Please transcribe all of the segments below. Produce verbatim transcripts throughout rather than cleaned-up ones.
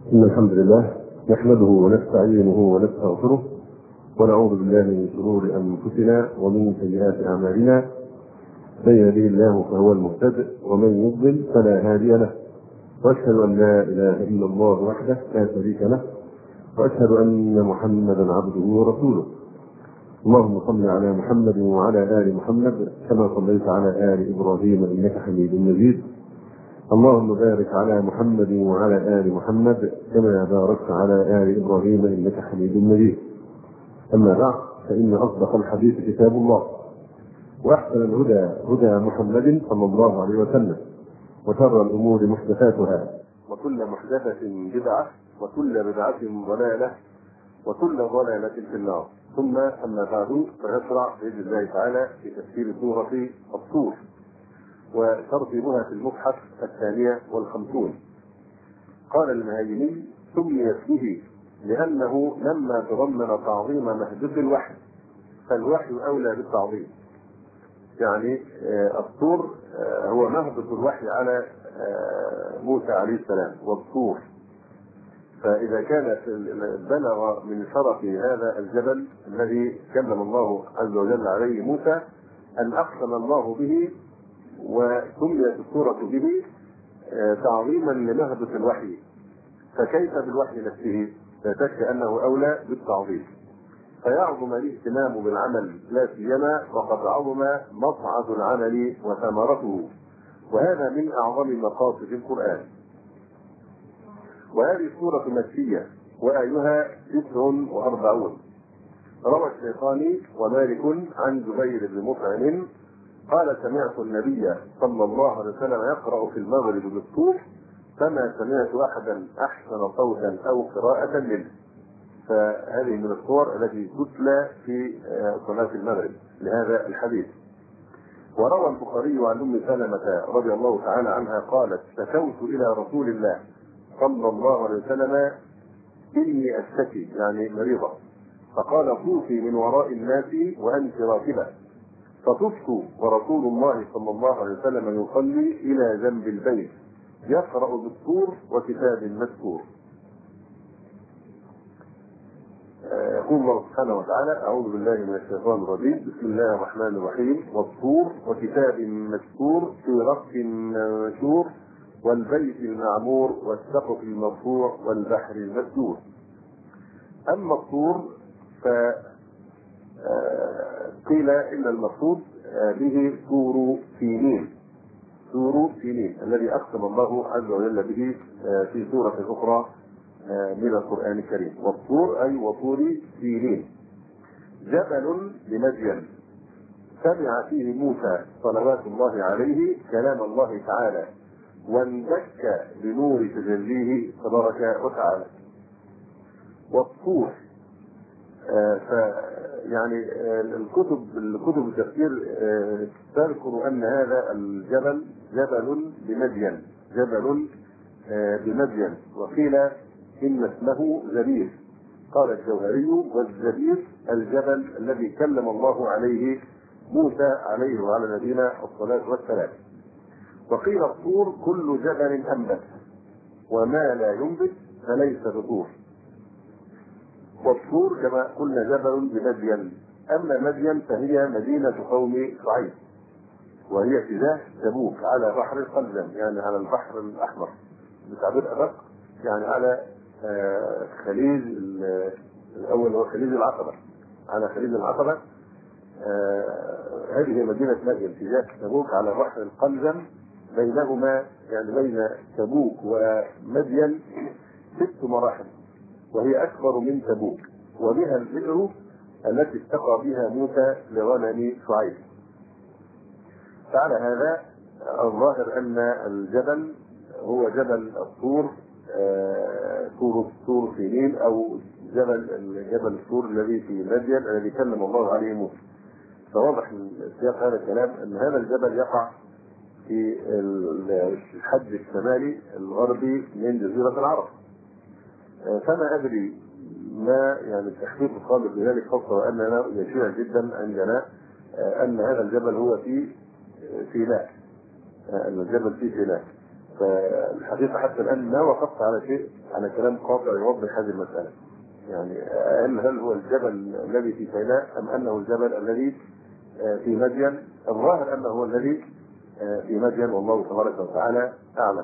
إن الحمد لله نحمده ونستعينه ونستغفره ونعوذ بالله من شرور أنفسنا ومن سيئات أعمالنا. من يهده الله فهو المهتد ومن يضلل فلا هادي له، وأشهد أن لا إله إلا الله وحده لا شريك له، وأشهد أن محمدا عبده ورسوله. اللهم صل على محمد وعلى آل محمد كما صليت على آل إبراهيم إنك حميد مجيد. اللهم بارك على محمد وعلى آل محمد كما باركت على آل إبراهيم إنك حميد مجيد. أما بعد، فإن أصدق الحديث كتاب الله، وأحسن الهدى هدى محمد صلى الله عليه وسلم، وشر الأمور محدثاتها، وكل محدثة بدعة، وكل بدعة ضلالة، وكل ضلالة في النار. ثم أما بعد، فنشرع بإذن الله تعالى في تفسير سورة الطور وترتيبها في المصحف الثانية والخمسون. قال المهيمي: سميت به لأنه لما تضمن تعظيم مهبط الوحي فالوحي أولى بالتعظيم. يعني الطور هو مهبط الوحي على موسى عليه السلام والطور، فإذا كانت بلغ من شرف هذا الجبل الذي كلم الله عز وجل عليه موسى أن أقسم الله به وسميت السورة به تعظيما لمهبط الوحي، فكيف بالوحي نفسه؟ لا شك أنه أولى بالتعظيم، فيعظم الاهتمام بالعمل لا سيما وقد عظم مصعد العمل وثمرته، وهذا من أعظم مقاصد القرآن. وهذه السورة مكية وآيها تسع وأربعون. روى الشيخاني ومالك عن جبير بن مطعم قال: سمعت النبي صلى الله عليه وسلم يقرأ في المغرب بالطور فما سمعت أحدا أحسن صوتا أو قراءة منه. فهذه من الصور التي تتلى في صلاة المغرب لهذا الحديث. وروى البخاري عن أم سلمة رضي الله تعالى عنها قالت: شكوت إلى رسول الله صلى الله عليه وسلم إني أشتكي، يعني مريضة، فقال: طوفي من وراء الناس وأنت راكبة، فطفت ورسول الله صلى الله عليه وسلم يصلي إلى جنب البيت يقرأ بالطور وكتاب مسكور. يقول الله سبحانه وتعالى: أعوذ بالله من الشيطان الرجيم، بسم الله الرحمن الرحيم، والطور وكتاب مسكور في رق منشور والبيت المعمور والسقف المرفوع والبحر المسجور. أما الطور فقيل إن المقصود به طور سينين، طور سينين الذي أقسم الله عز وجل به في سورة أخرى من القرآن الكريم. والطور أي وطور سينين. جبل بمدين سمع فيه موسى صلوات الله عليه كلام الله تعالى واندك بنور تجليه تبارك وتعالى. والطور ف يعني الكتب الكتب التفسير تذكر ان هذا الجبل جبل بمدين، جبل بمدين، وقيل ان اسمه زبير. قال الجوهري: والزبير الجبل الذي كلم الله عليه موسى عليه وعلى نبينا الصلاه والسلام. وقيل الطور كل جبل انبت، وما لا ينبت فليس بطور. والطور كما قلنا جبل بمدين. اما مدين فهي مدينه قوم شعيب، وهي اتجاه تبوك على بحر القلزم، يعني على البحر الاحمر بتعبير ادق، يعني على خليج الاول هو خليج العقبه، على خليج العقبه. هذه مدينه مدين اتجاه تبوك على بحر القلزم، بينهما يعني بين تبوك ومدين ست مراحل، وهي أكبر من تبوك، وبها البئر التي استقى بها موسى لغنم شعيب. فعلى هذا الظاهر أن الجبل هو جبل الطور، طور طور سينين، أو جبل جبل الطور الذي في مدين الذي كلم الله عليه موسى. فواضح من سياق هذا الكلام أن هذا الجبل يقع في الحد الشمالي الغربي من جزيرة العرب. فما أدري ما يعني التحقيق الصادق لذلك، خاصة وأننا يشيع جدا عندنا أن هذا الجبل هو في سيناء، أن الجبل في سيناء. فالحقيقة حتى الآن ما وقفت على شيء، على كلام قاطع يوضح هذه المسألة. يعني هل هل هو الجبل الذي في سيناء أم أنه الجبل الذي في مدين؟ الظاهر أنه هو الذي في مدين، والله تبارك وتعالى أعلم.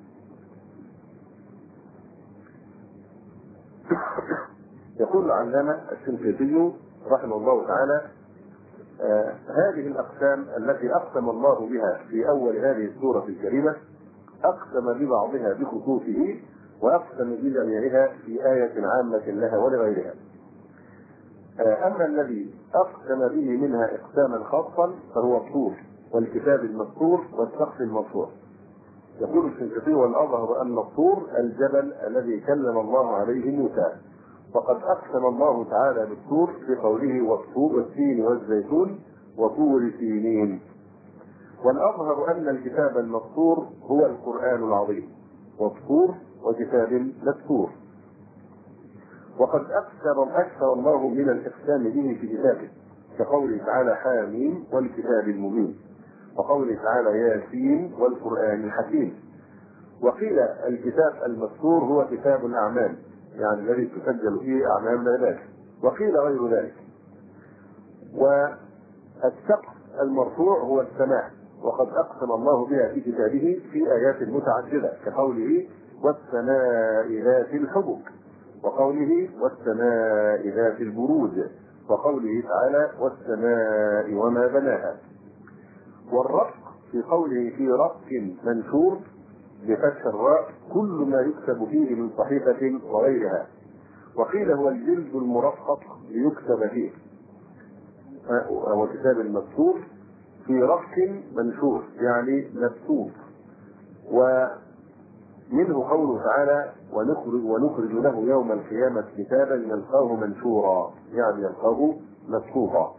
يقول العلامة الشنقيطي رحمه الله تعالى: آه هذه الأقسام التي أقسم الله بها في أول هذه السورة الكريمة أقسم ببعضها بخصوصه، وأقسم بجميعها في آية عامة لها ولغيرها. آه أما الذي أقسم به منها إقساما خاصا فهو الطور والكتاب المسطور والسقف المرفوع. يقول الشنقيطي: والأظهر أن الطور الجبل الذي كلم الله عليه موسى، وقد أقسم الله تعالى بالطور في قوله: والطور والتين والزيتون وطور سينين. والأظهر أن الكتاب المسطور هو القرآن العظيم، والطور وكتاب مسطور. وقد أكثر أكثر الله من الإقسام به في كتابه، كقوله تعالى: حاميم والكتاب المبين، وقوله تعالى: ياسين والقرآن الحكيم. وقيل الكتاب المسطور هو كتاب الأعمال، يعني الذي تسجل فيه أعمال العباد، وقيل غير ذلك. والسقف المرفوع هو السماء، وقد أقسم الله بها في كتابه في آيات متعددة، كقوله: والسماء ذات الحبك، وقوله: والسماء ذات البروج، وقوله تعالى: والسماء وما بناها. والرفق في قوله: في رفق منشور بفتح الراء كل ما يكتب فيه من صحيفة وغيرها. وقيل هو الجلد المرفق ليكتب فيه، هو كتاب المسطور في رفق منشور يعني مبسوط. ومنه قوله تعالى: ونخرج ونخرج له يوم القيامة كتابا يلقاه منشورا، يعني يلقاه مبسوطا.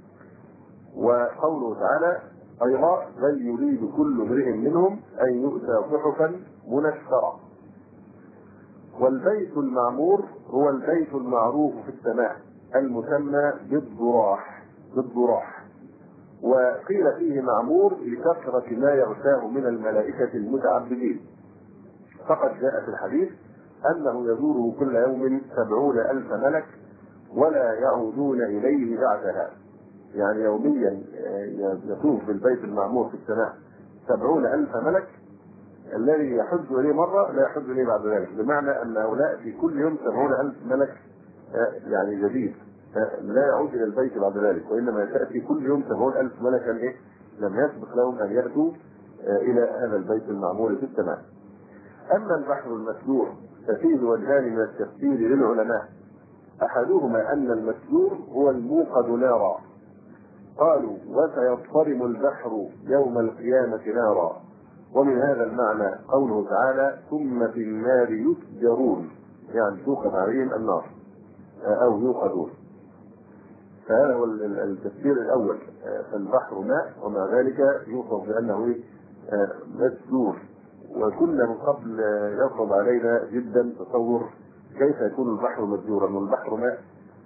وقوله تعالى أيضا: بل يريد كل امرئ منهم أن يؤتى صحفا منشرة. والبيت المعمور هو البيت المعروف في السماء المسمى بالضراح بالضراح وقيل فيه معمور لكثرة ما يغشاه من الملائكة المتعبدين، فقد جاء في الحديث أنه يزوره كل يوم سبعون ألف ملك ولا يعودون إليه بعدها. يعني يوميا يطوف بالبيت المعمور في السماء سبعون ألف ملك، الذي يحج إليه مرة لا يحج إليه بعد ذلك، بمعنى أن هؤلاء في كل يوم سبعون ألف ملك يعني جديد لا يعود إلى البيت بعد ذلك، وإنما تأتي كل يوم سبعون ألف ملكا إيه لم يسبق لهم أن يأتوا إلى هذا البيت المعمور في السماء. أما البحر المسجور ففيه وجهان من التفسير للعلماء، أحدهما أن المسجور هو الموقد نارا، قالوا: وسيضطرم البحر يوم القيامة نارا. ومن هذا المعنى قوله تعالى: ثم في النار يسجرون، يعني توقد عليهم النار أو يوقدون. فهذا هو التفسير الأول، فالبحر ماء ومع ذلك يوصف بأنه مسجور. وكنا من قبل يصعب علينا جدا تصور كيف يكون البحر مسجورا، والبحر ماء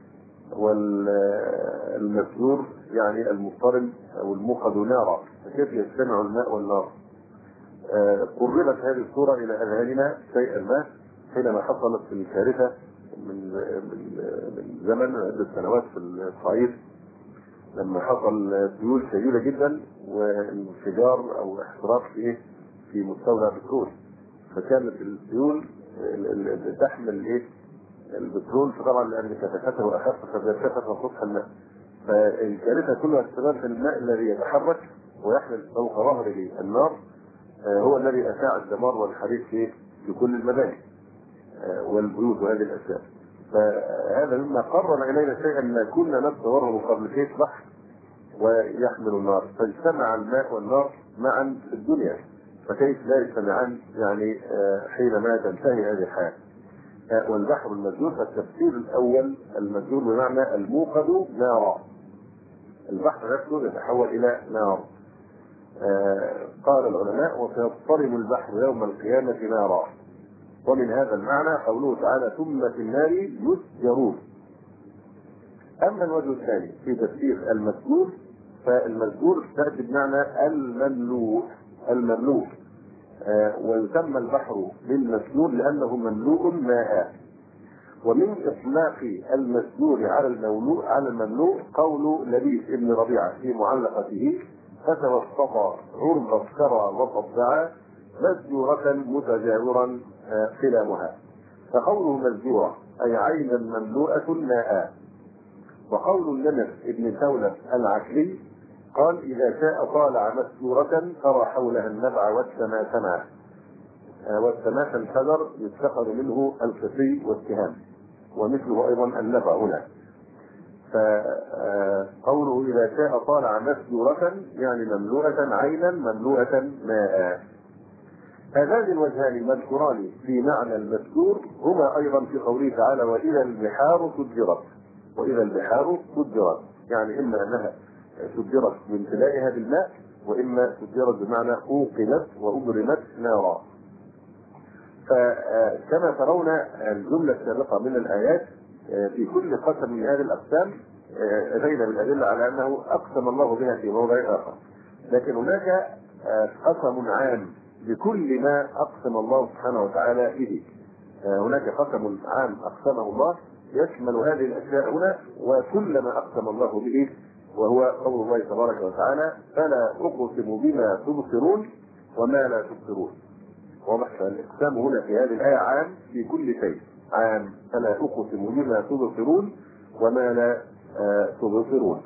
والمسجور يعني المضطرب او الموقد نارا، فكيف يجتمع الماء والنار؟ قربت هذه الصورة الى اذهاننا شيئا ما حينما حصلت الكارثة من من زمن عدة سنوات في الصعيد، لما حصل سيول شديدة جدا وانفجار او احتراق في في مستودع بترول، فكانت السيول تحمل ايه البترول، فطبعا لان كثافته اخف فارتفعت سطح الماء، فالكارثه كلها بسبب الماء الذي يتحرك ويحمل فوق ظهره النار هو الذي اشاع الدمار والحريق في في كل المباني والبيوت وهذه الاشياء. فهذا مما قرب الينا شيئا ما كنا نتصوره قبل كيف بحر ويحمل النار، فاجتمع الماء والنار معا في الدنيا، فكيف لا يجتمعان يعني حينما تنتهي هذه الحياه. والبحر المسجور فالتفسير الاول المسجور بمعنى الموقد نارا، البحر نفسه يتحول الى نار. آه قال العلماء: وسيضطرم البحر يوم القيامة نارا. ومن هذا المعنى قوله تعالى: ثم في النار يسجرون. اما الوجه الثاني في تفسير المسجور، فالمسجور تأتي بمعنى المملوء المملوء ويسمى البحر بالمسجور لأنه مملوء ماء. ومن إطلاق المسجور على المملوء على المملوء قول لبيد ابن ربيعة في معلقته: فتوسط عرض الثرى وصدعا مسجورة متجاورا خلامها. فقوله مسجورة أي عينا مملوءة ماء. وقول النمر ابن ثولب العكري قال: إذا شاء طالع مسجورة ترى حولها النبع والسماسمة. والسماسم الحجر يتخذ منه القصي والسهام، ومثله أيضا النبع هنا. فقوله إذا شاء طالع مسجورة يعني مملوءة عينا مملوءة ماء. هذان الوجهان المذكوران في معنى المسجور هما أيضا في قوله تعالى: وإذا البحار سجرت. وإذا البحار سجرت يعني إما أنها سجرت بامتلائها بالماء، وإما سجرت بمعنى أوقدت وأبرمت نارا. فكما ترون الجملة السابقة من الآيات في كل قسم من هذه الأقسام أتينا بالأدلة على أنه أقسم الله بها في موضع آخر، لكن هناك قسم عام بكل ما أقسم الله سبحانه وتعالى به. هناك قسم عام أقسمه الله يشمل هذه الأشياء هنا وكل ما أقسم الله به، وهو قول الله تبارك وتعالى: فلا أقسم بما تبصرون وما لا تبصرون. واضح الإقسام هنا في هذه الآية عام في كل شيء، عام فلا أقسم بما تبصرون وما لا تبصرون.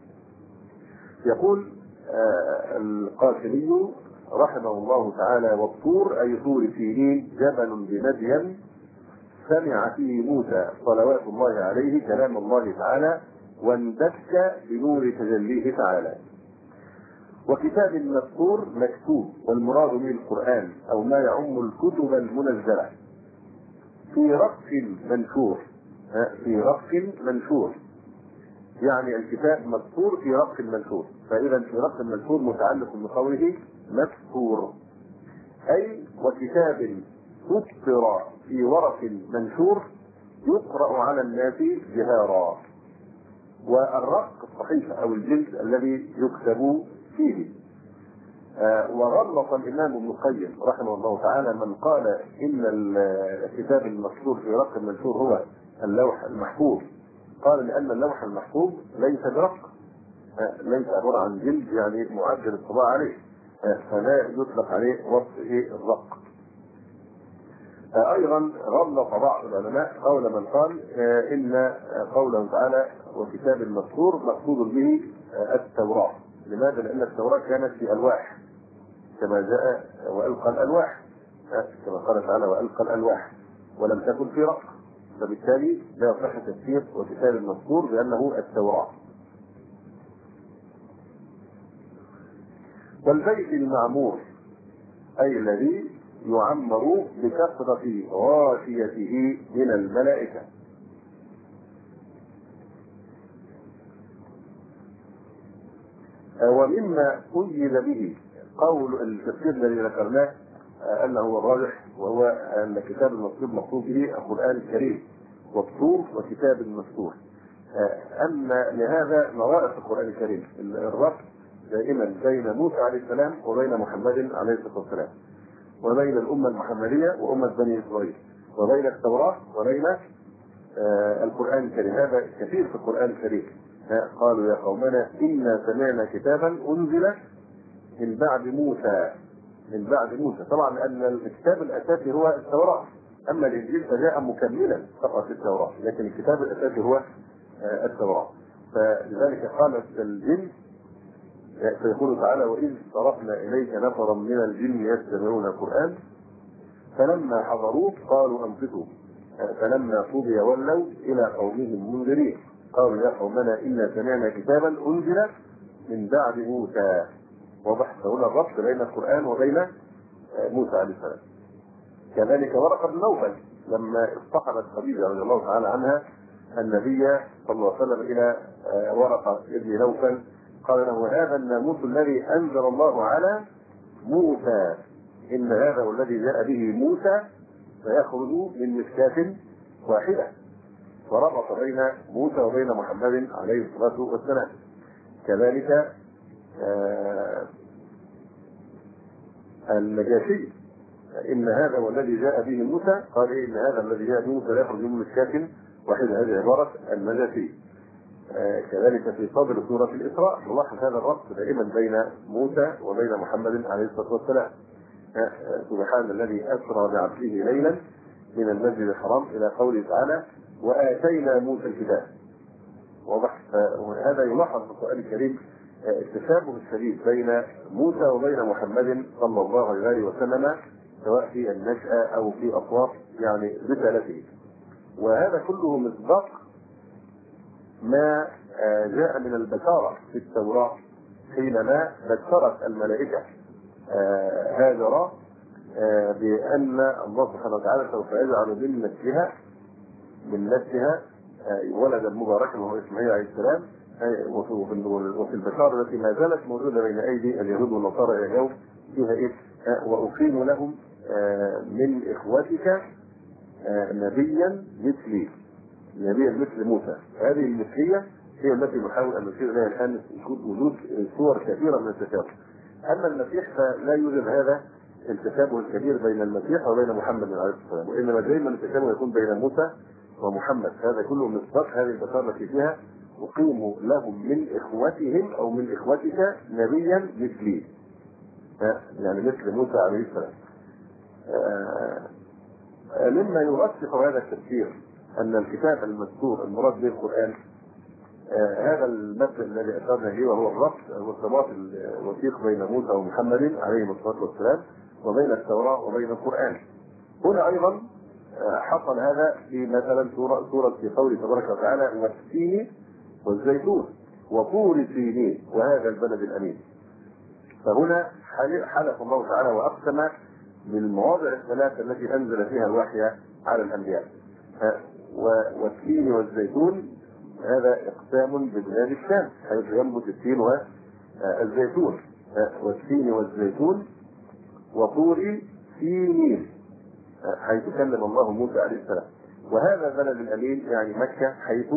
يقول القاسمي رحمه الله تعالى: والطور أي طور سينين جبل بمدين سمع فيه موسى صلوات الله عليه كلام الله تعالى واندك بنور تجليه تعالى. وكتاب مسطور مكتوب، والمراد من القرآن أو ما يعم الكتب المنزلة في رق منشور. في رق منشور يعني الكتاب مسطور في رق منشور، فإذا في رق منشور متعلق بقوله مسطور، أي وكتاب سطر في ورق منشور يقرأ على الناس جهارا. والرق الصحيفة أو الجلد الذي يكتب فيه. آه وغلط الإمام ابن القيم رحمه الله تعالى من قال إن الكتاب المسطور في رق المنشور هو اللوح المحفوظ، قال لأن اللوح المحفوظ ليس برق، آه ليس عبارة عن جلد يعني معدل الطباعة عليه، آه فلا يطلق عليه وصف الرق. آه ايضا غلط بعض العلماء قول من قال آه ان قوله تعالى وكتاب مسطور مقصود به آه التوراة. لماذا؟ لان التوراة كانت في الواح كما جاء والقى الالواح، آه كما قال تعالى والقى الالواح، ولم تكن في رق، فبالتالي لا يصح تفسير وكتاب المسطور بانه التوراة. والبيت المعمور اي الذي يعمر بكثرة غاشيته من الملائكة. ومما أيد به قول التفسير الذي ذكرناه أنه هو الراجح، وهو أن كتاب المسطور مقصود به القرآن الكريم، والطور وكتاب المسطور. أن لهذا نوائص القرآن الكريم الربط دائما بين موسى عليه السلام وبين محمد عليه الصلاة والسلام، وبين الأمة المحمدية وأمة بني إسرائيل، وبين التوراة وبين آه القرآن الكريم. هذا كثير في القرآن الكريم. قالوا يا قومنا إنا سمعنا كتابا أنزل من بعد موسى. من بعد موسى طبعا لأن الكتاب الأساسي هو التوراة، أما الإنجيل فجاء مكملا فقط للتوراة، لكن الكتاب الأساسي هو آه التوراة. فلذلك قالت الجن، فيقول تعالى وإذ صرفنا إليك نفرا من الجن يستمعون القرآن فلما حضروه قالوا أنصتوا فلما قضي ولوا إلى قومهم منذرين قالوا يا قومنا إنا سمعنا كتابا أنزل من بعد موسى. وضح هنا الربط بين القرآن وبين موسى عليه السلام. كذلك ورقة بن نوفل لما اصطحبت خديجة رضي الله تعالى عنها النبي صلى الله عليه وسلم إلى ورقة ابن نوفل قال له هذا الناموس الذي أنزل الله على موسى، إن هذا هو الذي جاء به موسى فيخرج من مشكاة واحدة. وربط بين موسى وبين محمد عليه الصلاة والسلام. كذلك آه النجاشي ان هذا هو الذي جاء به موسى، قال إيه؟ ان هذا الذي جاء به موسى لا يخرج من مشكاة واحدة. هذه عبارة النجاشي. آه كذلك في صدر سورة الإسراء نلاحظ هذا الربط دائما بين موسى وبين محمد عليه الصلاة والسلام. آه سبحان الذي أسرى بعبده ليلا من المسجد الحرام إلى قوله تعالى وآتينا موسى الكتاب. واضح. وهذا يلاحظ في القرآن الكريم التشابه الشديد بين موسى وبين محمد صلى الله عليه وسلم، سواء في النشأة أو في أطراف يعني رسالته. وهذا كله مصداق ما جاء من البشارة في التوراة حينما بشرت الملائكة هاجر بأن الله سبحانه وتعالى سوف يجعل من نسلها من نسلها ولدا مباركا وهو اسماعيل عليه السلام. وفي البشارة التي ما زالت موجودة بين أيدي اليهود والنصارى إلى اليوم فيها إيه؟ وأقيم لهم من إخوتك نبيا مثلي، نبيا مثل موسى. هذه المثلية هي التي نحاول أن نشير إليها الآن وجود صور كثيرة من التشابه. أما المسيح فلا يوجد هذا التشابه الكبير بين المسيح وبين محمد عليه السلام، وإنما دائما التشابه يكون بين موسى ومحمد. هذا كله مصداق هذه البشارة التي فيها أقيموا لهم من إخوتهم أو من إخوتك نبيا مثلي، يعني مثل موسى عليه السلام. مما يرسخ هذا التفسير أن الكتاب المذكور المراد به القرآن هذا المثل الذي أشرنا إليه، وهو الربط والارتباط الوثيق بين موسى ومحمد عليهم الصلاة والسلام وبين التوراة وبين القرآن. هنا أيضا حصل هذا في مثلا سورة سورة في قوله تبارك وتعالى والتين والزيتون وطور سينين وهذا البلد الأمين. فهنا حلف الله تعالى وأقسم بالمواضع الثلاث التي أنزل فيها الوحي على الأنبياء. والتين والزيتون هذا إقسام ببلاد الشام حيث ينبت التين والزيتون. والتين والزيتون وطور سينين حيث كلم الله موسى عليه السلام. وهذا البلد الأمين يعني مكة حيث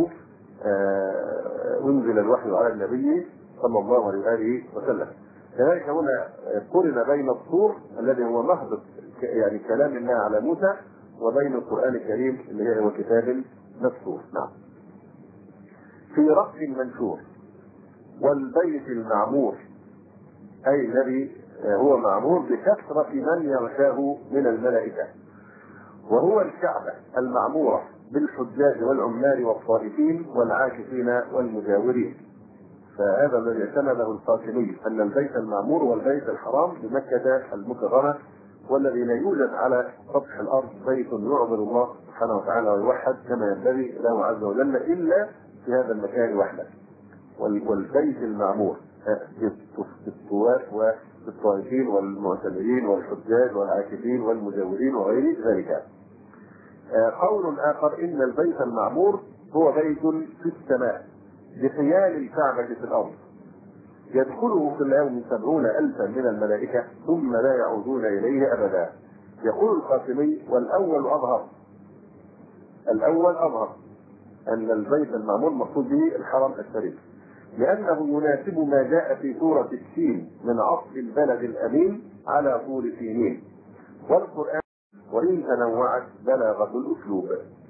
أنزل الوحي على النبي صلى الله عليه وآله وسلم. كذلك هنا قرن بين الطور الذي هو مهبط يعني كلام الله على موسى وبين القرآن الكريم اللي هو كتاب مسطور. نعم. في رأس منشور والبيت المعمور، أي الذي هو معمور بكثرة من يغشاه من الملائكة، وهو الكعبة المعمورة بالحجاج والعمال والطائفين والعاكفين والمجاورين. فهذا الذي اعتمده القاسمي أن البيت المعمور والبيت الحرام بمكة المكرمة، والذي لا يوجد على سطح الأرض بيت يعبد الله سبحانه وتعالى ويوحد كما ينبغي له عز وجل إلا في هذا المكان وحده. والبيت المعمور في الطواف والطائفين والمعتمرين والحجاج والعاكفين والمجاورين وغير ذلك. قول آخر إن البيت المعمور هو بيت في السماء بخيال الكعبة في الأرض يدخله كل يوم سبعون ألفا من الملائكة ثم لا يعودون إليه أبدا. يقول القاسمي والأول أظهر الأول أظهر أن البيت المعمور مقصود به الحرم الشريف، لأنه يناسب ما جاء في سورة التين من عطف البلد الأمين على طور سينين، والقرآن وإن تنوعت بلاغة الأسلوب.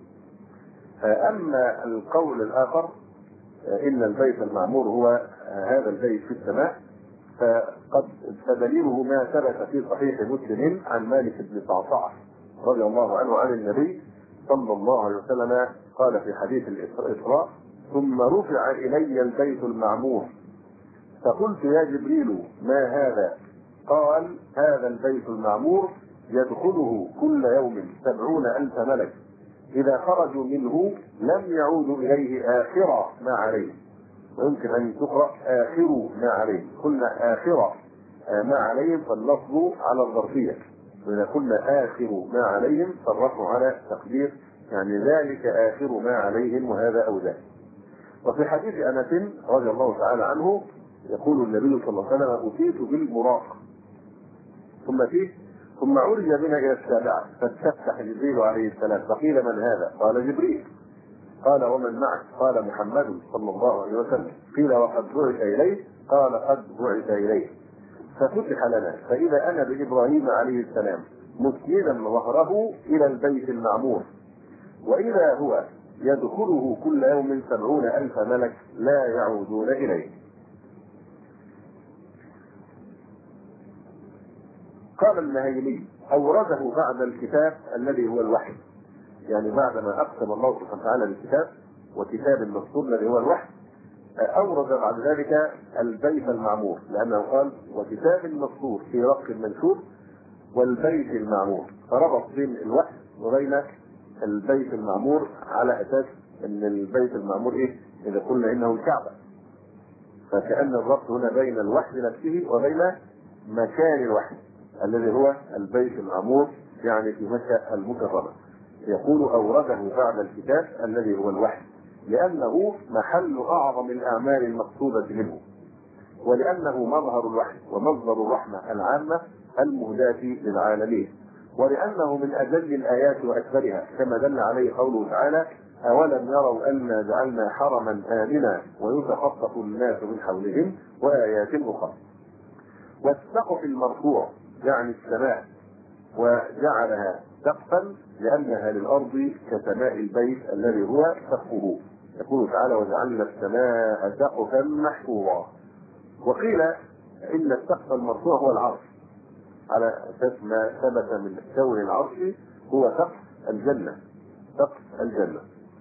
أما القول الآخر إن البيت المعمور هو هذا البيت في السماء، فقد فدليله ما ثبت في صحيح مسلم عن مالك بن صعصعة رضي الله عنه عن النبي صلى الله عليه وسلم قال في حديث الإسراء ثم رفع إلي البيت المعمور فقلت يا جبريل ما هذا؟ قال هذا البيت المعمور يدخله كل يوم سبعون ألف ملك إذا خرجوا منه لم يعودوا إليه آخر ما عليه. ويمكن أن تقرأ آخر ما عليه. قلنا آخر ما عليهم فاللفظ على الظرفية، وإذا قلنا آخر ما عليهم فالرفع على تقدير يعني ذلك آخر ما عليهم وهذا أو ذاك. وفي حديث أنس رضي الله تعالى عنه يقول النبي صلى الله عليه وسلم أتيت بالبراق ثم فيه ثم عرج بنا إلى السابعة فاستفتح جبريل عليه السلام فقيل من هذا؟ قال جبريل. قال ومن معك؟ قال محمد صلى الله عليه وسلم. قيل وقد بعث إليه؟ قال قد بعث إليه. ففتح لنا فإذا أنا بإبراهيم عليه السلام مسندا ظهره إلى البيت المعمور، وإذا هو يدخله كل يوم سبعون ألف ملك لا يعودون إليه. قال النهيلي: أورده بعد الكتاب الذي هو الوحي، يعني بعدما أقسم الله سبحانه وتعالى بالكتاب وكتاب المسطور الذي هو الوحي، أورد بعد ذلك البيت المعمور، لأنه قال وكتاب المسطور في رق منشور والبيت المعمور، فربط بين الوحي وبين البيت المعمور على أساس أن البيت المعمور إيه؟ إذا قلنا إنه الكعبة، فكأن الربط هنا بين الوحي نفسه وبين مكان الوحي الذي هو البيت المعمور، يعني في مكة المكرمة. يقول أورده بعد الكتاب الذي هو الوحي، لأنه محل أعظم الأعمال المقصودة منه، ولأنه مظهر الوحي ومصدر الرحمة العامة المهداة للعالمين، ولأنه من أجل الآيات وأكثرها، كما دل عليه قوله تعالى: أولم يروا أنا جعلنا حرما آمنا ويتخطف الناس من حولهم، وآيات أخرى. والسقف المرفوع يعني السماء، وجعلها سقفا لأنها للأرض كسماء البيت الذي هو سقفه. يقول تعالى: وجعلنا السماء سقفا محفوظا. وقيل إن السقف المرفوع هو العرش، على أساس ما ثبت من كون العرش هو سقف الجنة، سقف الجنة.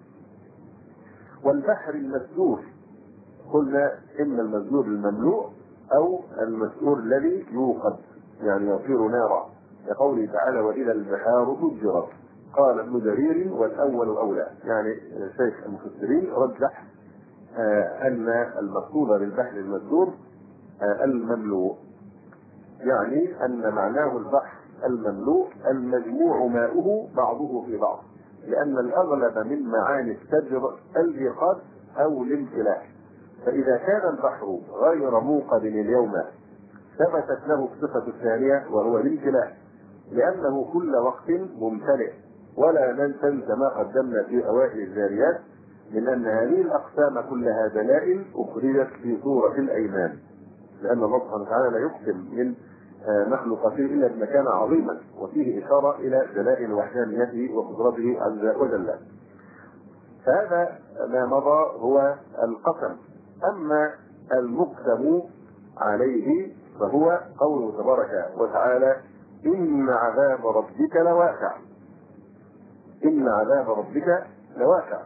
والبحر المسجور، قلنا إن المسجور المملوء أو المسجور الذي يوقد، يعني يصير نارا، لقوله تعالى: وإلى البحار سجرت. قال ابن جرير: والأول أولى، يعني شيخ المفسرين رجح آه أن المقصود بالبحر المسجور آه المملوء، يعني أن معناه البحر المملوء المجموع ماؤه بعضه في بعض، لأن الأغلب من معاني السجر الإيقاد أو الامتلاء، فإذا كان البحر غير موقد اليوم ثبتت له الصفة الثانية وهو الامتلاء، لأنه كل وقت ممتلئ. ولا ننسى ما قدمنا في أوائل الذاريات من أن هذه الأقسام كلها دلائل أخرجت في صورة الأيمان، لأن الله سبحانه وتعالى لا يقسم من مخلوقاته إلا بمكان عظيما، وفيه إشارة إلى دلائل وحدانيته وقدرته عز وجل. فهذا ما مضى هو القسم. أما المقسم عليه فهو قوله تبارك وتعالى: إن عذاب ربك لواقع. إن عذاب ربك لواقع،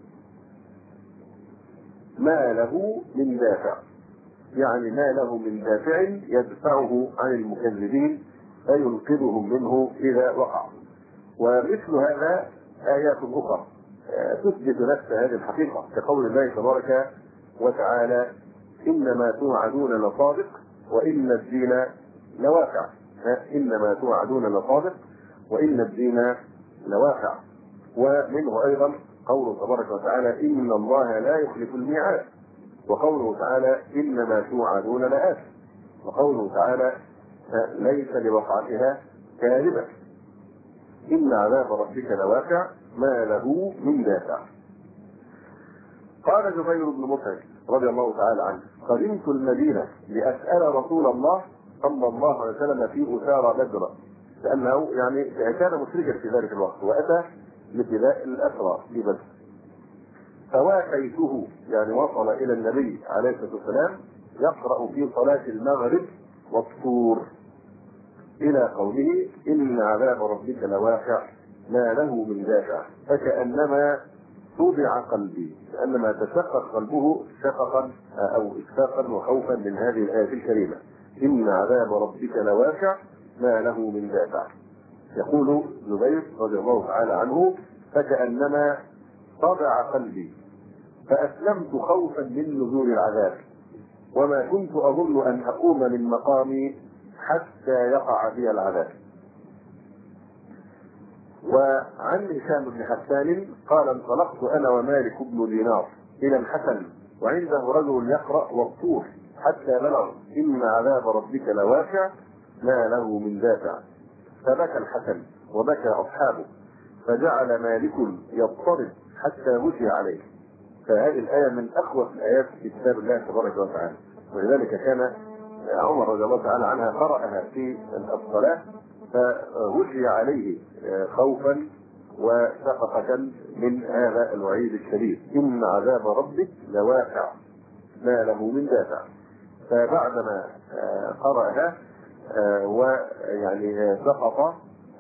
ما له من دافع، يعني ما له من دافع يدفعه عن المكذبين فينقذهم منه إذا وقع. ومثل هذا آيات أخرى تثبت نفس هذه الحقيقة، كقول الله تبارك وتعالى: إنما توعدون لصادق وإن الدين لواقع. إنما توعدون لصادق وإن الدين لواقع. ومنه أيضا قوله تبارك وتعالى: إن الله لا يخلف الميعاد. وقوله تعالى: إنما توعدون لآت. وقوله تعالى: ليس لوقعتها كاذبة. إن عذاب ربك لواقع ما له من دافع. قال جبير بن مطعم رضي الله تعالى عنه: قدمت المدينة لأسأل رسول الله صلى الله عليه وسلم في أسارى بدر، لأنه يعني كان مشركا في ذلك الوقت وأتى لابتلاء الأسرى في بدر، فواقيته، يعني وصل إلى النبي عليه الصلاة والسلام يقرأ في صلاة المغرب والطور إلى قوله: إن عذاب ربك لواقع ما له من دافع، فكأنما طبع قلبي، كأنما تشقق قلبه شققا أو إشفاقا وخوفا من هذه الآية الكريمة: إن عذاب ربك لواقع ما له من دافع. يقول زبير رضي الله تعالى عنه: فكأنما طبع قلبي فأسلمت خوفا من نزول العذاب، وما كنت أظن أن أقوم من مقامي حتى يقع بي العذاب. وعن هشام بن حسان قال: انطلقت أنا ومالك بن دينار إلى الحسن وعنده رجل يقرأ والطور حتى بلغ: إن عذاب ربك لواقع ما له من دافع. فبكى الحسن وبكى أصحابه، فجعل مالك يضطرب حتى مشي عليه. فهذه الآية من أخوف الآيات في كتاب الله تبارك وتعالى، ولذلك كان عمر رضي الله تعالى عنها قرأها في الصلاة فوجي عليه خوفا وشفقة من هذا الوعيد الشديد. إن عذاب ربك لواقع ما له من دافع. فبعدما قرأها ويعني سقط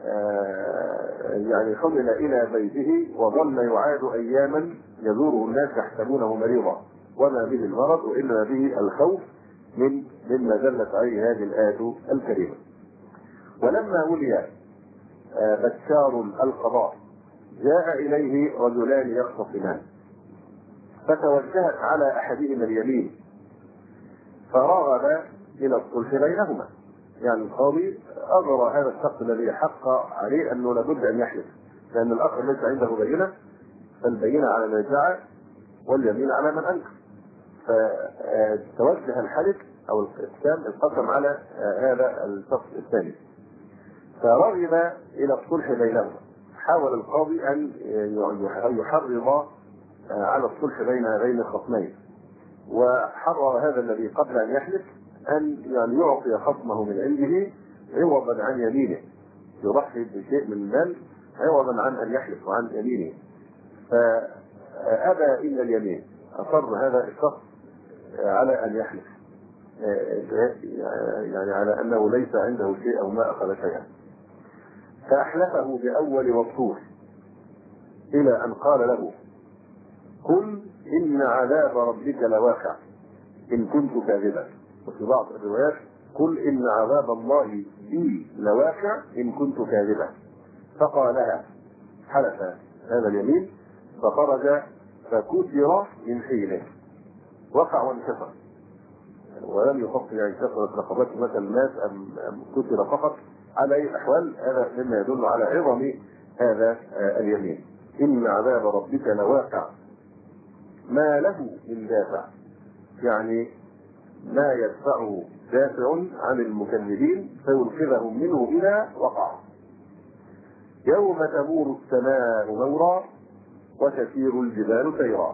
يعني حمل إلى بيته وظل يعاد أياما يزوره الناس يحسبونه مريضا وما به المرض وإنما به الخوف من مما دلت عليه هذه الآية الكريمة. ولما ولي بشار القضاء جاء إليه رجلان يختصمان فتوجهت على أحدهما اليمين فرغب إلى الصلح بينهما. يعني القاضي أمر هذا الشخص الذي حق عليه أنه لابد أن يحلف، لأن الآخر ليس عنده بينة، فالبينة على من ادعى واليمين على من أنكر. فتوجه الحلف أو القسم القسم على هذا الشخص الثاني فرغب إلى الصلح بينهما. حاول القاضي أن يحرض على الصلح بين هذين الخصمين، وحرر هذا الذي قبل أن يحلف أن يعني يعطي خصمه من عنده عوضا عن يمينه، يضحي بشيء من المال عوضا عن أن يحلف وعن يمينه. فأبى إلا اليمين، أصر هذا الشخص على أن يحلف، يعني على أنه ليس عنده شيء أو ما أخذ شيئا. فأحلفه بأول وصول إلى أن قال له: قل إن عذاب ربك لواقع إن كنت كاذبا. وفي بعض الروايات: قل إن عذاب الله بي لواقع إن كنت كاذبا. فقالها، حلف هذا اليمين، فخرج فكسر من حيله، وقع وانكسر، ولم يفصل يعني كسرت رقبته مثل الناس أم كسر فقط. على أي الأحوال هذا مما يدل على عظم هذا اليمين. إن عذاب ربك لواقع ما له من دافع، يعني ما يدفعه دافع عن المكذبين فينقذهم منه إلى وقع. يوم تمور السماء مورا وتسير الجبال سيرا.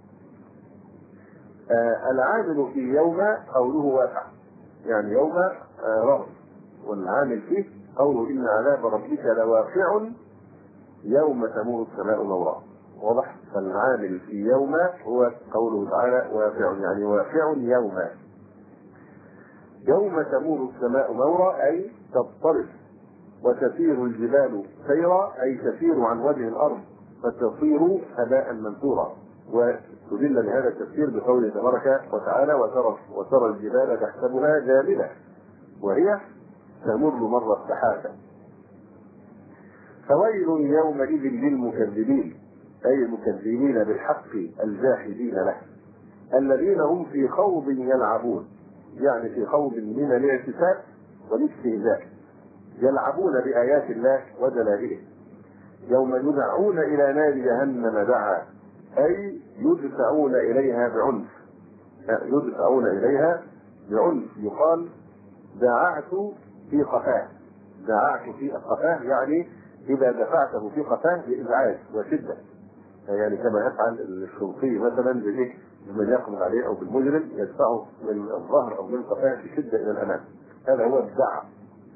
آه العامل في يوم قوله واقع، يعني يوم آه رغم، والعامل فيه قوله إن عذاب ربك لواقع يوم تمور السماء مورا. واضح؟ فالعامل في يوم هو قوله تعالى واقع، يعني واقع يوم. يوم تمور السماء مورا أي تضطرب، وتسير الجبال سيرا أي تسير عن وجه الأرض فتصير هباء منثورا. واستدل لهذا التفسير بقوله تبارك وتعالى: وترى وترى الجبال تحسبها جامدة وهي تمر مر السحابة. فويل يومئذ للمكذبين أي المكذبين بالحق الجاحدين له، الذين هم في خوض يلعبون، يعني في خوض من الاعتساب والاستهزاء، يلعبون بآيات الله ودلائله. يوم يدعون إلى نار جهنم دعا أي يدفعون إليها بعنف، يدفعون إليها بعنف. يقال دععت في قفاه، دععت في قفاه يعني إذا دفعته في قفاه بإزعاج وشدة، يعني كما يفعل الشرطي مثلا بإيه بمن يقبض عليه أو بالمجرم يدفعه من الظهر أو من قفاه بشدة إلى الأمام. هذا هو الدعع.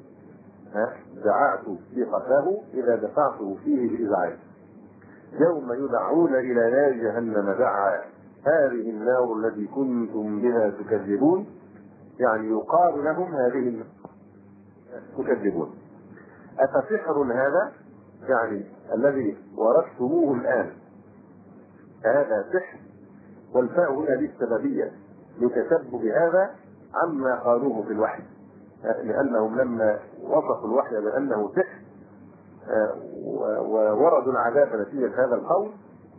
دععت في قفاه إذا دفعته فيه بإزعاج. يوم يدعون إلى نار جهنم دعا هذه النار التي كنتم بها تكذبون، يعني يقال لهم هذه النار تكذبون. أفسحر هذا؟ يعني الذي ورثتموه الآن هذا سحر، والفاء هنا للسببية لتسبب هذا عما قالوه في الوحي، لأنهم لما وصفوا الوحي بأنه سحر ووردوا العذاب نتيجة هذا القول،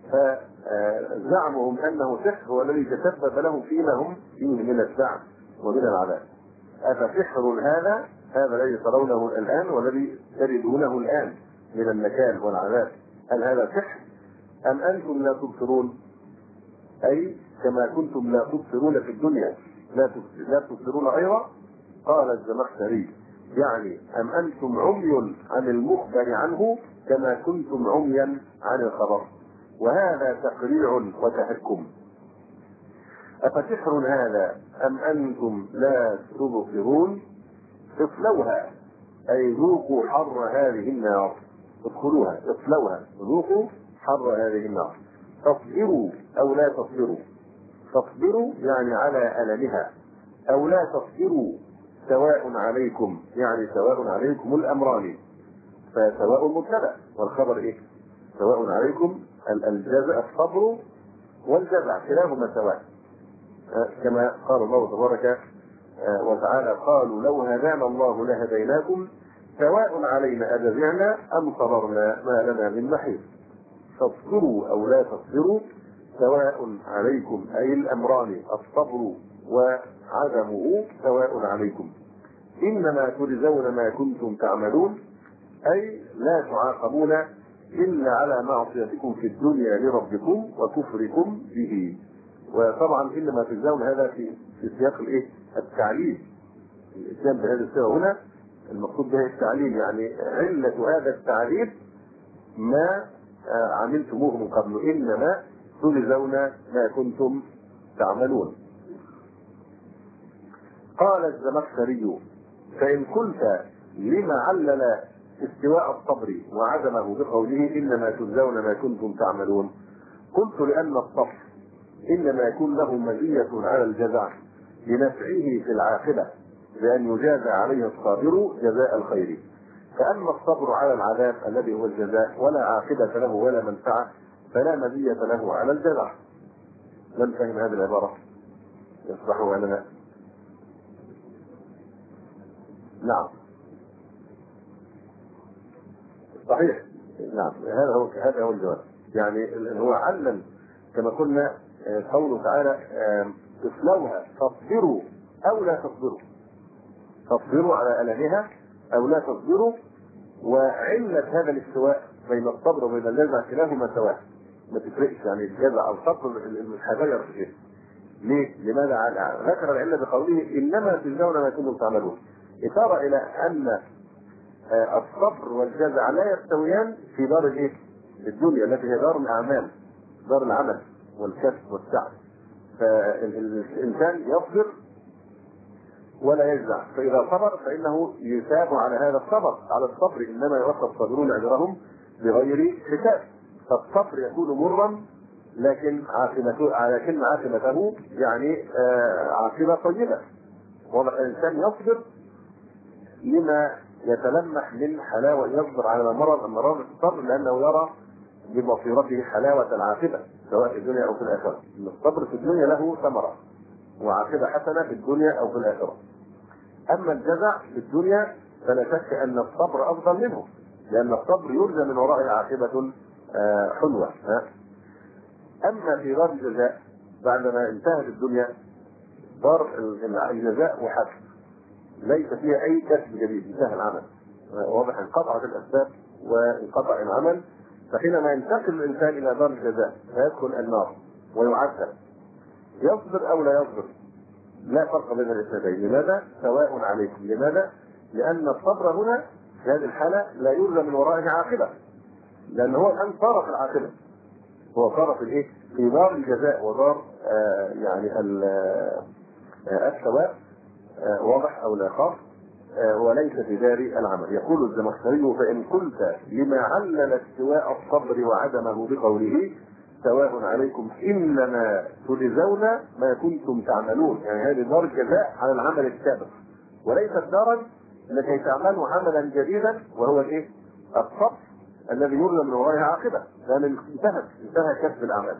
فزعمهم أنه سحر هو الذي تسبب لهم فيما هم فيه من الزعم ومن العذاب. أفسحر هذا؟ هذا الذي ترونه الآن والذي تجدونه الآن من النكال والعذاب، هل هذا سحر أم أنتم لا تبصرون؟ أي كما كنتم لا تبصرون في الدنيا لا تبصرون أيضا. قال الزمخشري يعني أم أنتم عمي عن المخبر عنه كما كنتم عميا عن الخبر، وهذا تقريع وتحكم. أفسحر هذا أم أنتم لا تبصرون؟ اصلوها أي ذوقوا حر هذه النار، ادخلوها اصلوها، ذوقوا حر هذه النار. تصبروا أو لا تصبروا، تصبروا يعني على ألمها، أو لا تصبروا سواء عليكم، يعني سواء عليكم الأمران، فسواء مبتدأ والخبر إيه؟ سواء عليكم الجزاء، الصبر والجزع كلاهما سواء، كما قال الله تبارك وتعالى قالوا لو هدانا الله لهديناكم سواء علينا أجزعنا أم صبرنا ما لنا من محيص. تصبروا أو لا تصبروا سواء عليكم، أي الأمران الصبر وعدمه سواء عليكم. إنما تجزون ما كنتم تعملون، أي لا تعاقبون إلا على معصيتكم في الدنيا لربكم وكفركم به. وطبعا إنما تجزون هذا في في سياق الإيه؟ التعليل. الإسلام بهذه الصيغة هنا المقصود به التعليل، يعني علة هذا التعليل ما عملتموه من قبل، إنما تجزون ما كنتم تعملون. قال الزمخشري: فإن قلت لما علل استواء الصبر وعدمه بقوله إنما تجزون ما كنتم تعملون؟ قلت لأن الصبر إنما يكون له مزية على الجزع لنفعه في العاقبة، بأن يجازى عليه الصابر جزاء الخير. فأما الصبر على العذاب الذي هو الجزاء ولا عاقبة له ولا منفعة فلا مزية له على الجزع. من فهم هذه العبارة؟ يصبحوا ولا لا؟ نعم صحيح، نعم هذا هو هذا هو الجواب. يعني هو علم كما قلنا قوله تعالى اصلوها تصبروا او لا تصبروا، تصبروا على ألمها او لا تصبروا. وعلة هذا الاستواء بين الصبر وبين الجزع كلاهما سواء، ما تفرقش، يعني الجزع او الصبر مش هيغير في شيء. ليه؟ لماذا ذكر العلة بقوله انما تجزون ما كنتم تعملون؟ إشارة إلى أن الصبر والجزع لا يستويان في دار الايه؟ الدنيا التي هي دار الاعمال، دار العمل والكسب والسعي. فالانسان يصبر ولا يجزع، فاذا صبر فانه يثاب على هذا الصبر، على الصبر انما يوفى الصابرون اجرهم بغير حساب. فالصبر يكون مرا لكن عاقبته لكن عاقبته يعني عاقبه طيبه. والانسان يصبر لما يتلمح من حلاوه، يصبر على مرض امراض الصبر لانه يرى ببصيرته حلاوه العاقبه سواء في الدنيا او في الاخره. الصبر في الدنيا له ثمره وعاقبه حسنه في الدنيا او في الاخره. اما الجزع في الدنيا فلا شك ان الصبر افضل منه، لان الصبر يرجى من ورائه عاقبه حلوه. اما في دار الجزاء بعدما انتهت الدنيا دار الجزاء وحسب، ليس فيها اي كسب جديد، انتهى العمل، واضح انقطعت الاسباب وانقطع العمل. فحينما ينتقل الانسان الى دار الجزاء فيدخل النار ويعذب، يصبر او لا يصبر لا فرق بين الاثنين. لماذا؟ سواء عليكم. لماذا؟ لان الصبر هنا في هذه الحاله لا يرجى من ورائه عاقبه، لان هو الان صار في العاقبه، هو صار في الايه؟ في دار الجزاء ودار آه يعني آه الثواب، آه واضح او لا خاف، آه وليس في دار العمل. يقول الزمخشري: فان قلت لما علل استواء الصبر وعدمه بقوله سواء عليكم انما تجزون ما كنتم تعملون، يعني هذه دار الجزاء على العمل السابق، وليست دارا لكي تعملوا عملا جديدا وهو الايه؟ الصبر الذي يرجى من ورائه عاقبه، لان انتهت انتهى كسب الاعمال.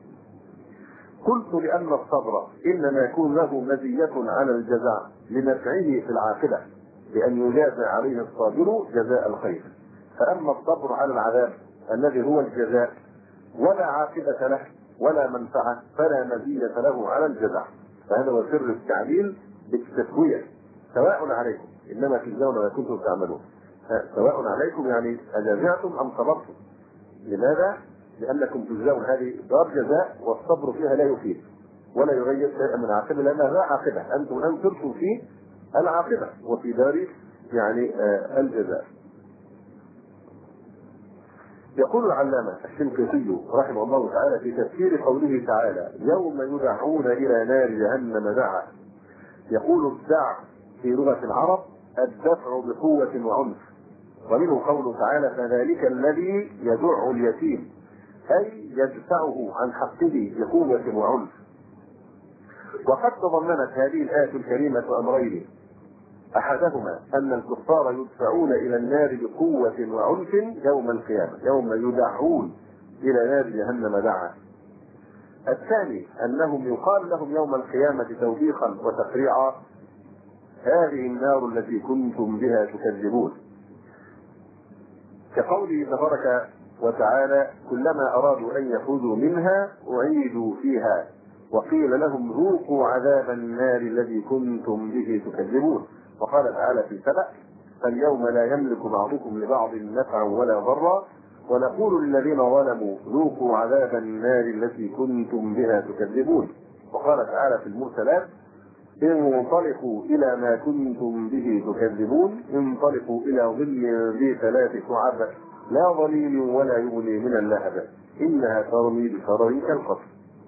قلت لان الصبر انما يكون له مزيه على الجزاء لنفعه في العاقبه، بان يجازى عليه الصابر جزاء الخير. فاما الصبر على العذاب الذي هو الجزاء ولا عاقبه له ولا منفعه فلا مزيه له على الجزاء. فهذا هو سر التعليل بالتسويه، سواء عليكم انما تجزون ما كنتم تعملون. سواء عليكم يعني أجازعتم أم صبرتم. لماذا؟ لأنكم تجزون، هذه دار جزاء والصبر فيها لا يفيد ولا يغير شيئا من العاقبة، لأنها لا عاقبة، أنتم الآن صرتم في العاقبة وفي دار يعني آه الجزاء. يقول العلامة الشنقيطي رحمه الله تعالى في تفسير قوله تعالى: يوم يدعون إلى نار جهنم دعا. يقول الدع في لغة العرب الدفع بقوة وعنف، ومنه قوله تعالى فذلك الذي يدع اليتيم، أي يدفعه عن حقه بقوة وعنف. وقد تضمنت هذه الآية الكريمة أمرين، أحدهما أن الكفار يدفعون إلى النار بقوة وعنف يوم القيامة، يوم يدعون إلى نار جهنم دعا. الثاني أنهم يقال لهم يوم القيامة توبيخا وتقريعا هذه النار التي كنتم بها تكذبون، كقوله تبارك وتعالى كلما أرادوا أن يخرجوا منها أعيدوا فيها وقيل لهم ذوقوا عذاب النار الذي كنتم به تكذبون. وقال تعالى في سبأ فاليوم لا يملك بعضكم لبعض نفعا ولا ضرا ونقول للذين ظلموا ذوقوا عذاب النار التي كنتم بها تكذبون. وقال تعالى في المرسلات انطلقوا إلى ما كنتم به تكذبون انطلقوا إلى ظل ذي ثلاث شعب لا ظليل ولا يغني من اللهب إنها ترمي بشرر كالقصر.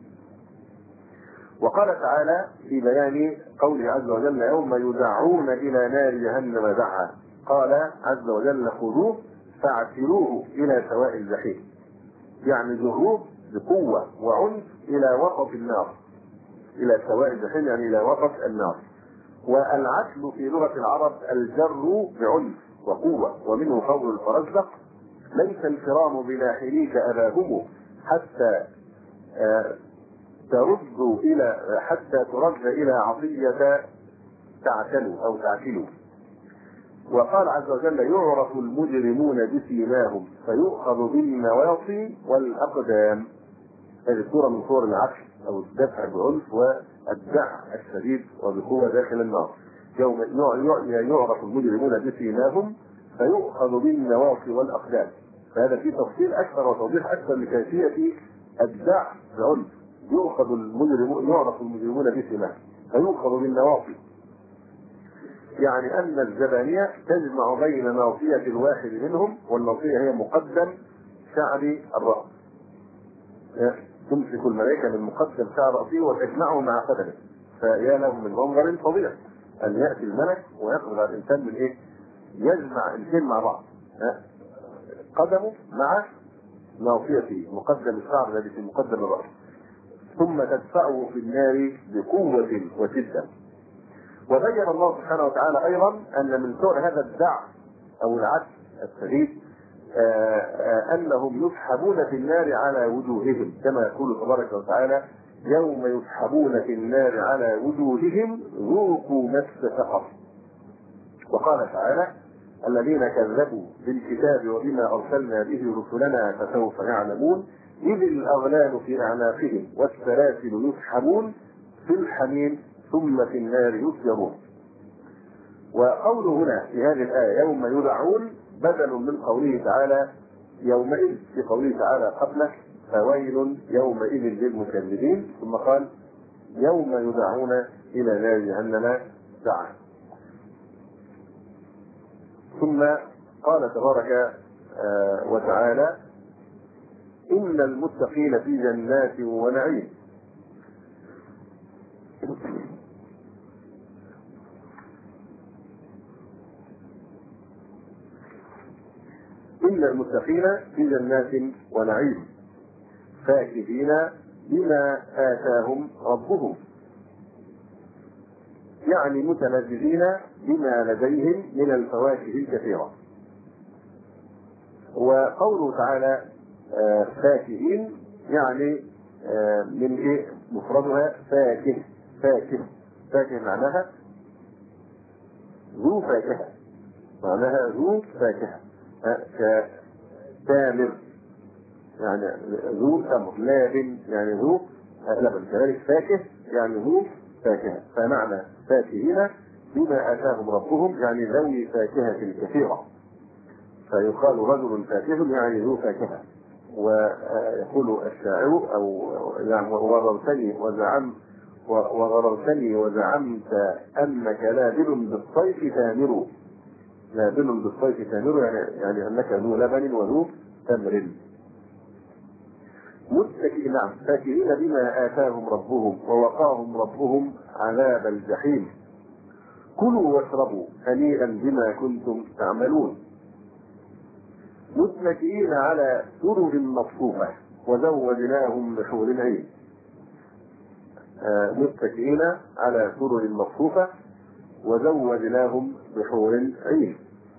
وقال تعالى في بيان قوله عز وجل يوم يدعون إلى نار جهنم دعا قال عز وجل خذوه فاعتلوه إلى سواء الجحيم، يعني جروه بقوة وعنف إلى وسط النار، إلى سواء الجحيم يعني إلى وسط النار. والعتل في لغة العرب الجر بعنف وقوة، ومنه قول الفرزدق ليس الكرام بناحريك أباهم حتى آه ترد إلى حتى ترد إلى عطية تعتلوا أو تعتلوا. وقال عز وجل يعرف المجرمون بسيماهم فيؤخذ بالنواصي والأقدام. هذه صورة من صور العتل أو الدفع بعنف والدع الشديد وبقوة داخل النار. يوم يعرف المجرمون بسيماهم فيؤخذ بالنواصي والأقدام. فهذا فيه تفصيل أكثر وتوضيح أكثر لكيفية الدع بعنف. يؤخذ المجرمون يعرف المجرمون بسيماهم فيؤخذ بالنواصي، يعني أن الزبانية تجمع بين ناصية الواحد منهم، والناصية هي مقدم شعر الرأس، تمسك الملائكة من مقدم شعر رأسه وتجمعه مع قدمه، فيا له من منظر فظيع أن يأتي الملك ويأخذ على الإنسان من إيه؟ يجمع الاثنين مع بعض، قدمه مع ناصيته مقدم الشعر الذي في مقدم الرأس، ثم تدفعه في النار بقوة وشدة. وبين الله سبحانه وتعالى أيضا أن من صور هذا الدع أو العتل الشديد أنهم يسحبون في النار على وجوههم، كما يقول تبارك وتعالى يوم يسحبون في النار على وجوههم ذوقوا مس سقر. وقال تعالى الذين كذبوا بالكتاب وبما أرسلنا به رسلنا فسوف يعلمون إذ الأغلال في أعناقهم والسلاسل يسحبون في الحميم ثم في النار يسجرون. وقوله هنا في هذه الآية يوم يدعون بدل من قوله تعالى يومئذ في قوله تعالى قبله فويل يومئذ للمكذبين، ثم قال يوم يدعون إلى نار جهنم دعا. ثم قال تبارك وتعالى إن المتقين في جنات ونعيم. إن المتقين في جنات ونعيم فاكهين بما آتاهم ربهم، يعني متلذذين بما لديهم من الفواكه الكثيرة. وقوله تعالى فاكهين يعني من ايه مفردها فاكه، فاكه فاكه معناها ذو فاكهة، معناها ذو فاكهة كتامر يعني ذو تمر، لابن يعني ذو لبن، كذلك فاكه يعني ذو فاكهة. فمعنى فاكهين بما آتاهم ربهم يعني ذوي فاكهة كثيرة، فيقال رجل فاكه يعني ذو فاكهة. ويقول الشاعر او يعني وغررتني وزعمت وغررتني وزعمت انك لابن بالصيف تامر، لابن بالصيف تامر يعني يعني انك ذو لبن وذو تمر. متكئين نعم فاكهين بما آتاهم ربهم ووقاهم ربهم عذاب الجحيم. كلوا واشربوا هنيئا بما كنتم تعملون متكئين على سرر مصفوفة وزوجناهم بحور عين. آه متكئين على سرر مصفوفة وزوجناهم بحور عين.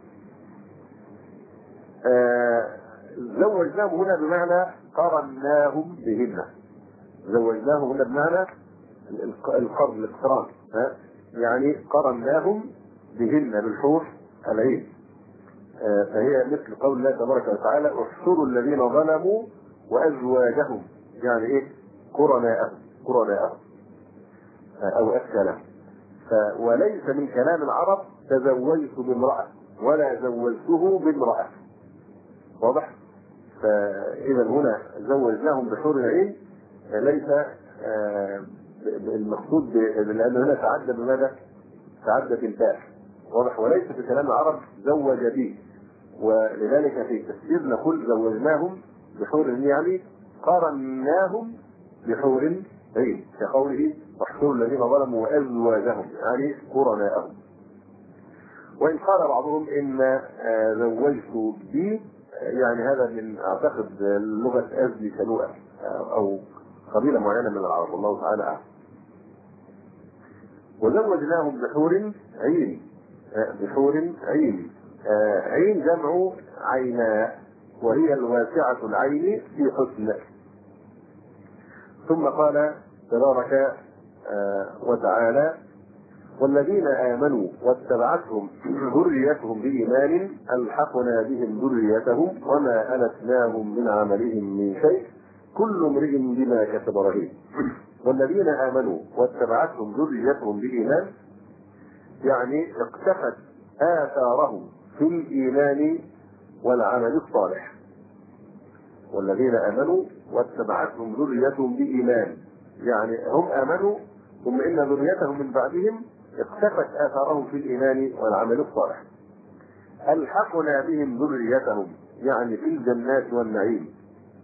آه زوجناهم هنا بمعنى قرناهم بهن. زوجناهم هنا بمعنى القرن الاقتران، يعني قرناهم بهن بالحور العين. آه فهي مثل قول الله تبارك وتعالى احشروا الذين ظلموا وازواجهم، يعني ايه؟ قرناءهم قرناءهم آه او اكلهم. وليس من كلام العرب تزوجت بامرأة ولا زوجته بامرأة. واضح؟ فإذا هنا زوجناهم بحور العين ليس آه المقصود، لأن هنا تعدى بماذا؟ تعدى بالباء. واضح؟ وليس في كلام العرب زوج به، ولذلك في التفسير نقول زوجناهم بحور العين، يعني قرناهم بحور عين، كقوله واحشروا الذين ظلموا وازواجهم، يعني قرناءهم. وان قال بعضهم ان زوجت بي، يعني هذا من اعتقد لغه ازلي كنوءه او قبيله معينه من العرب، والله تعالى اعلم. وزوجناهم بحور عين. بحور عين. عين جمع عيناء، وهي الواسعه العين في حسن. ثم قال تبارك وتعالى والذين آمنوا واتبعتهم ذريتهم بإيمان ألحقنا بهم ذريتهم وما ألتناهم من عملهم من شيء كل امرئ بما كسب رهين. والذين آمنوا واتبعتهم ذريتهم بإيمان يعني اقتفت آثارهم في الإيمان والعمل الصالح. والذين آمنوا واتبعتهم ذريتهم بإيمان، يعني هم آمنوا ثم إن ذريتهم من بعدهم اختفت آثارهم في الإيمان والعمل الصالح. ألحقنا بهم ذريتهم يعني في الجنات والنعيم.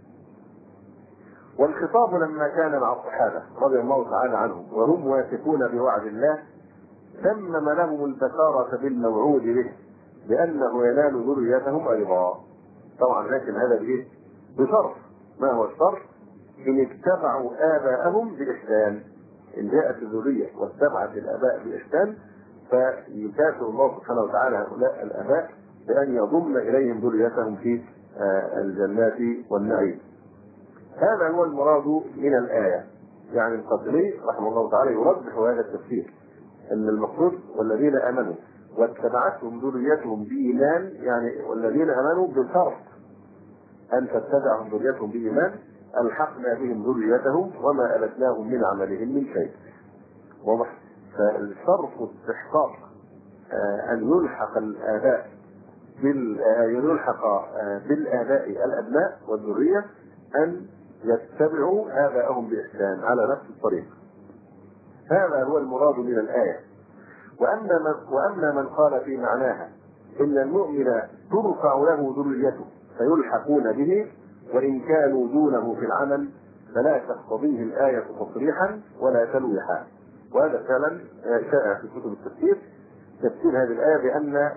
والخطاب لما كان مع الصحابة رضي الله تعالى عنهم وهم واثقون بوعد الله تمم لهم البشارة بالموعود به بأنه ينال ذريتهم أيضا. طبعا لكن هذا بإيه؟ بشرط. ما هو الشرط؟ إن اتبعوا آباءهم بإحسان. إن جاءت الذرية واتبعت الآباء بإحسان فيكافئ الله سبحانه وتعالى هؤلاء الآباء بأن يضم إليهم ذريتهم في الجنات والنعيم. هذا هو المراد من الآية. يعني القاسمي رحمه الله تعالى يرجح هذا التفسير، أن المقصود والذين آمنوا واتبعتهم ذريتهم بإيمان، يعني والذين آمنوا بشرط أن تتبعهم ذريتهم بإيمان ألحقنا بهم ذريتهم وما ألتناهم من عملهم من شيء. واضح؟ فالشرط استحقاق أن يلحق الآباء بال يلحق بالآباء الأبناء والذرية أن يتبعوا آباءهم بإحسان على نفس الطريق. هذا هو المراد من الآية. وأما من, وأما من قال في معناها إن المؤمن ترفع له ذريته فيلحقون به وإن كانوا دونه في العمل فلا تقتضيه الآية تصريحا ولا تلويحا. وهذا فعلا شائع في كتب التفسير، تفسير هذه الآية بأن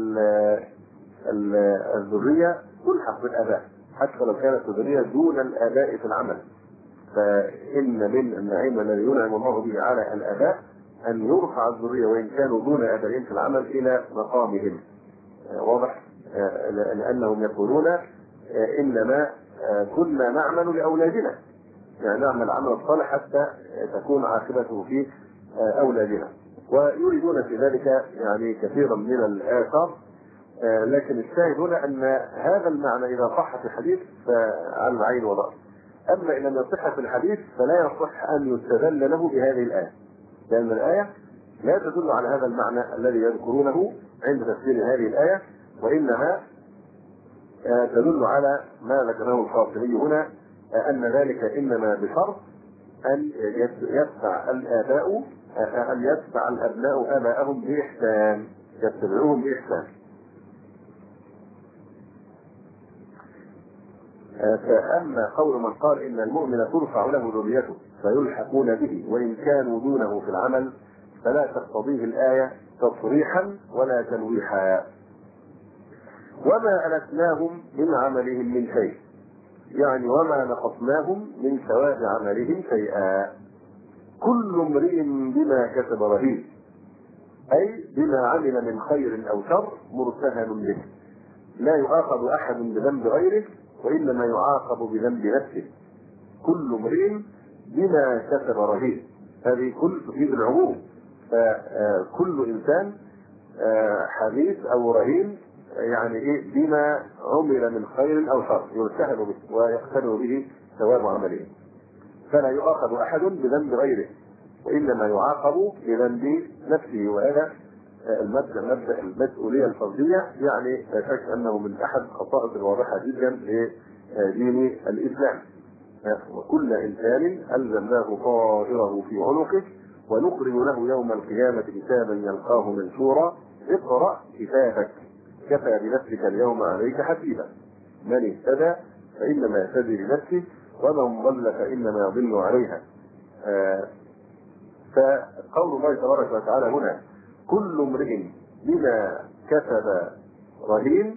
الذرية تلحق بالآباء حتى لو كانت الذرية دون الآباء في العمل. فإن من النعيم الذي ينعم الله به على الآباء أن يرفع الذرية وإن كانوا دون آبائهم في العمل إلى مقامهم. واضح؟ لأنهم يقولون إنما كنا نعمل لأولادنا، يعني نعمل عمل صالح حتى تكون عاقبته في أولادنا، ويريدون في ذلك يعني كثيرا من الآثار. لكن الشاهد هنا أن هذا المعنى إذا صح في الحديث فعلى العين والرأس، أما إن لم يصح في الحديث فلا يصح أن يستدل له بهذه الآية، لأن الآية لا تدل على هذا المعنى الذي يذكرونه عند تفسير هذه الآية، وإنما تدل على ما ذكره القاسمي هنا أن ذلك إنما بشرط أن يتبع الآباء أن يتبع الأبناء آباءهم بإحسان، يتبعوهم بإحسان. فأما قول من قال إن المؤمن ترفع له ذريته فيلحقون به وإن كانوا دونه في العمل فلا تقتضيه الآية تصريحا ولا تلويحا. وما ألتناهم من عملهم من شيء، يعني وما نقصناهم من ثواب عملهم شيئا. كل امرئ بما كسب رهين، أي بما عمل من خير أو شر مرتهن به، لا يؤاخذ أحد بذنب غيره وإنما يعاقب بذنب نفسه. كل امرئ بما كسب رهين، هذه كل تفيد العموم، فكل إنسان حديث أو رهين يعني إيه بما عمل من خير أو شر يرتهن به ويقتنع به ثواب عمله، فلا يؤاخذ أحد بذنب غيره وإنما يعاقب بذنب نفسه. وهذا المبدأ مبدأ المسؤولية الفردية، يعني لا شك أنه من أحد الخصائص الواضحة جدا لدين الإسلام. وكل إنسان ألزمناه طائره في عنقه ونخرج له يوم القيامة كتابا يلقاه منشورا اقرأ كتابك كفى بنفسك اليوم عليك حسيبا من اهتدى فإنما يهتدي لنفسه ومن ضل فإنما يضل عليها. آه فقول الله تبارك وتعالى هنا كل امرئ بما كسب رهين،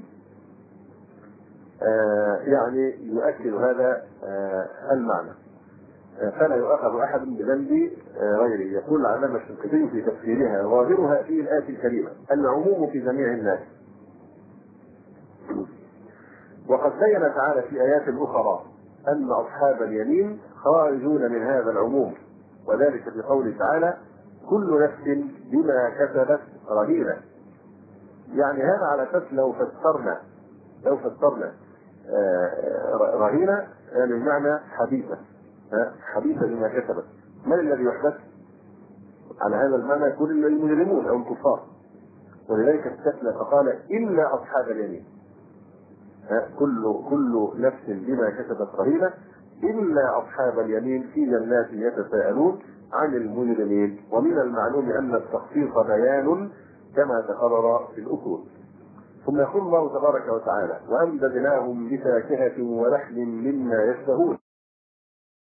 آه يعني يؤكد هذا آه المعنى، آه فلا يؤاخذ احد بذنب آه غيره. يقول العلامة الشنقيطي في تفسيرها ظاهرها في الآية الكريمة العموم في جميع الناس، وقد بين تعالى في آيات أخرى أن أصحاب اليمين خارجون من هذا العموم، وذلك بقوله تعالى كل نفس بما كسبت رهينة. يعني هذا على أساس لو فسرنا لو فسرنا رهينة يعني بمعنى حديثة حديثة بما كسبت، من الذي يحدث على هذا المعنى؟ كل المجرمون أو الكفار، ولذلك استثنى فقال إلا أصحاب اليمين، كل كل نفس بما كسبت رهينة إلا أصحاب اليمين في جنات يتساءلون عن المجرمين. ومن المعلوم أن التخصيص بيان كما تقرر في الأصول. ثم يقول الله تبارك وتعالى وأمددناهم بفاكهة ولحم مما يشتهون.